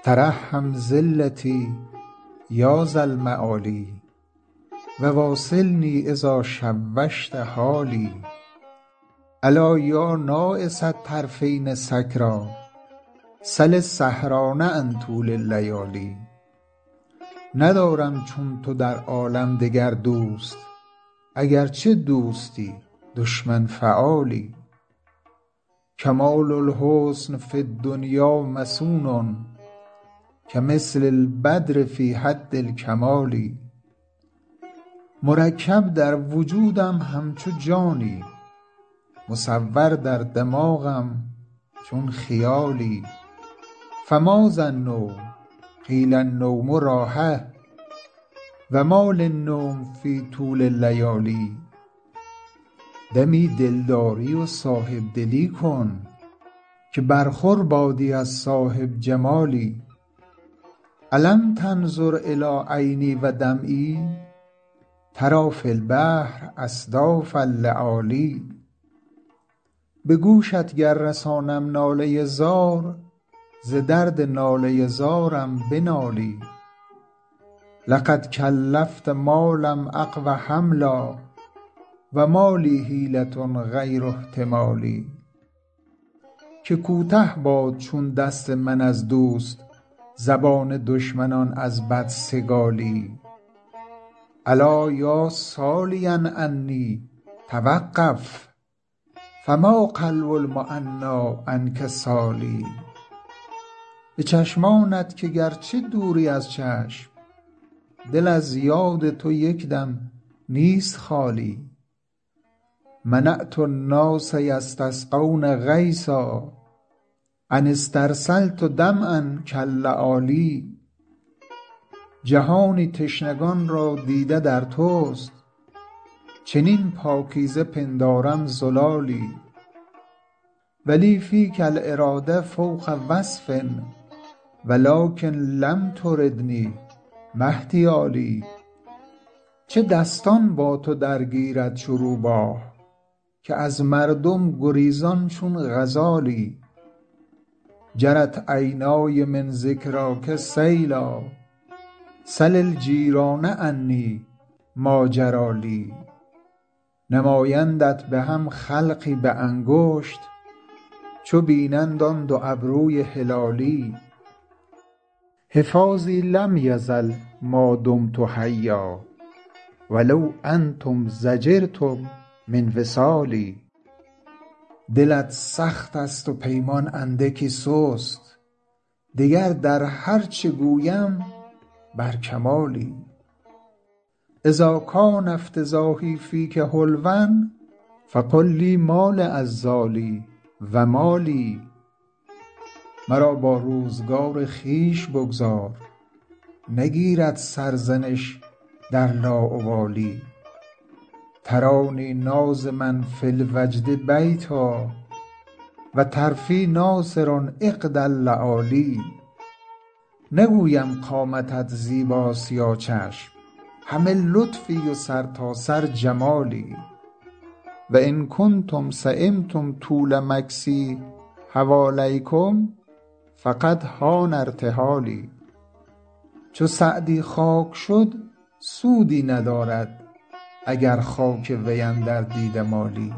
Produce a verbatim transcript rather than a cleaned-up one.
ترحم ذلتی یا ذا المعالی و واصلنی اذا شوشت حالی الا یا ناعس الطرفین سکریٰ سل السهران عن طول اللیالی. ندارم چون تو در عالم دگر دوست، اگرچه دوستی دشمن فعالی. کمال الحسن فی الدنیا مصون کمثل البدر فی حد الکمال. مرکب در وجودم همچو جانی، مصور در دماغم چون خیالی. فما ذا النوم قیل النوم راحة و ما للنوم فی طول اللیالی. دمی دلداری و صاحب دلی کن که برخور بادی از صاحب جمالی. الم تنظر الی عینی و دمعی تری فی البحر اصداف اللآلی. به گوشت گر رسانم ناله زار ز درد ناله زارم بنالی. لقد کلفت ما لم اقو حملا و ما لی حیلة غیر احتمالی. که کوته باد چون دست من از دوست، زبان دشمنان از بد سگالی. الا یا سالیا عنی توقف فما قلب المعنیٰ عنک سالی. به چشمانت که گرچه دوری از چشم، دل از یاد تو یک دم نیست خالی. منعت الناس یستسقون غیثا ان استرسلت دمعا کاللآلی. جهانی تشنگان را دیده در توست، چنین پاکیزه پندارم زلالی. ولی فیک الإراده فوق وصف ولکن لم تردنی ما احتیالی. چه دستان با تو درگیرد چو روباه که از مردم گریزان چون غزالی. جرت عینای من ذکراک سیلا سل الجیران عنی ما جری لی. نمایندت به هم خلقی به انگشت چو بینند آن دو ابروی هلالی. حفاظی لم یزل ما دمت حیا ولو انتم زجرتم من وصالی. دلت سخت است و پیمان اندکی سست، دگر در هر چه گویم بر کمالی. اذا کان افتضاحی فیک حلوا فقل لی ما لعذالی و مالی. مرا با روزگار خویش بگذار نگیرد سرزنش در لاابالی. ترانی ناظما فی الوجد بیتا و طرفی ناثر عقد اللآلی. نگویم قامتت زیباست یا چشم، همه لطفی و سرتاسر جمالی. و ان کنتم سئمتم طول مکثی حوالیکم فقد حان ارتحالی. چو سعدی خاک شد سودی ندارد اگر خاک وی اندر دیده مالی.